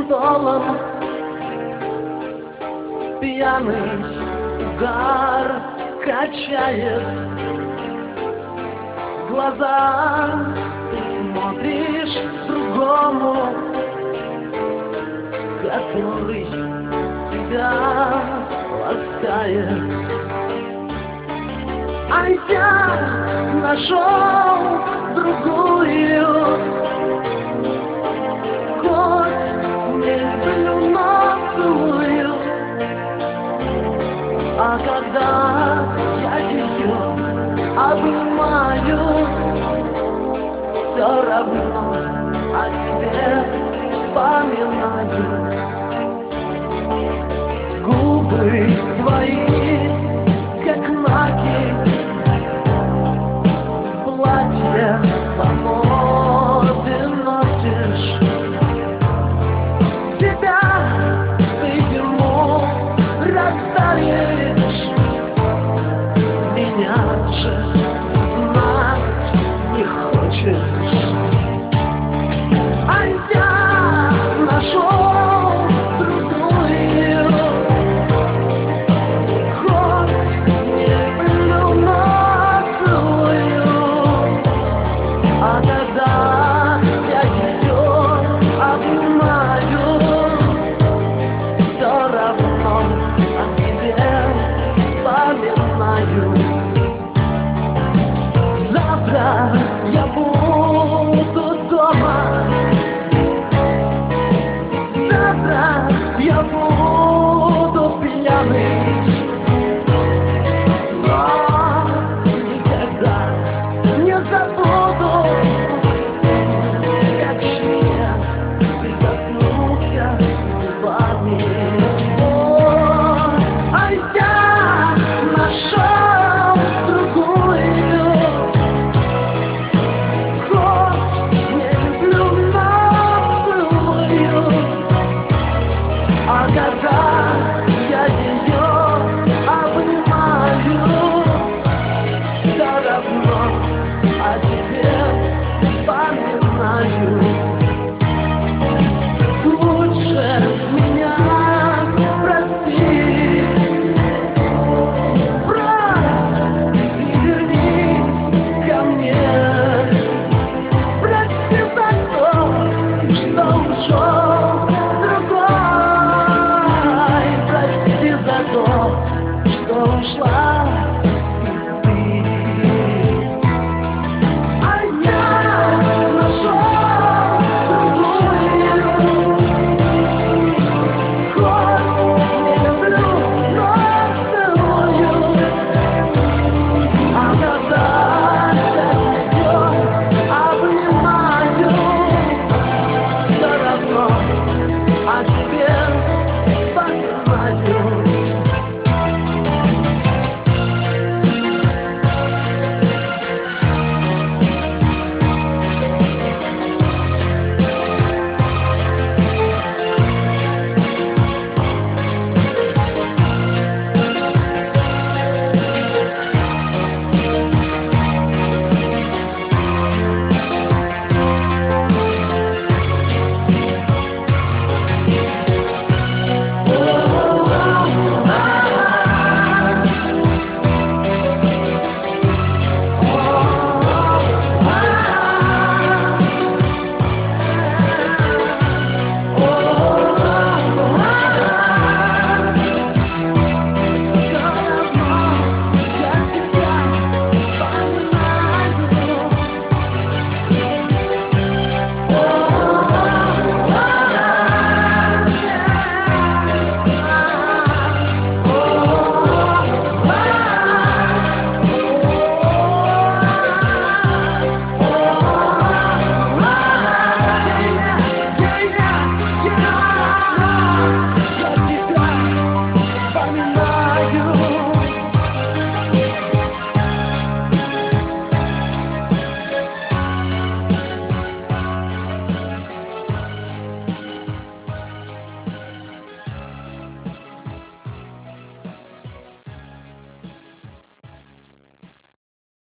столом пьяный угар качает глаза. Ты смотришь другому, который тебя ласкает. А я нашел другую, хоть не люблю, но целую. А когда я ее обнимаю, все равно о тебе вспоминаю. Губы твои, как маки, платье по моде носишь. Себя ты ему расдаришь, меня же знать не хочешь. А я нашел другую, хоть не люблю, но целую. А когда я ее обнимаю, все равно о тебе вспоминаю. Завтра я буду дома, завтра я буду пьяный, но никогда не забуду, как сейчас прикоснулся губами. О, а я нашел другую, хоть не люблю, но целую. А когда я ее обнимаю, все равно о тебе вспоминаю. Лучше меня прости, брось и вернись ко мне. Прости за то, что ушел другой, прости за то, что ушла ты. А я нашел другую, хоть не люблю, но целую. А когда я ее обнимаю, все равно о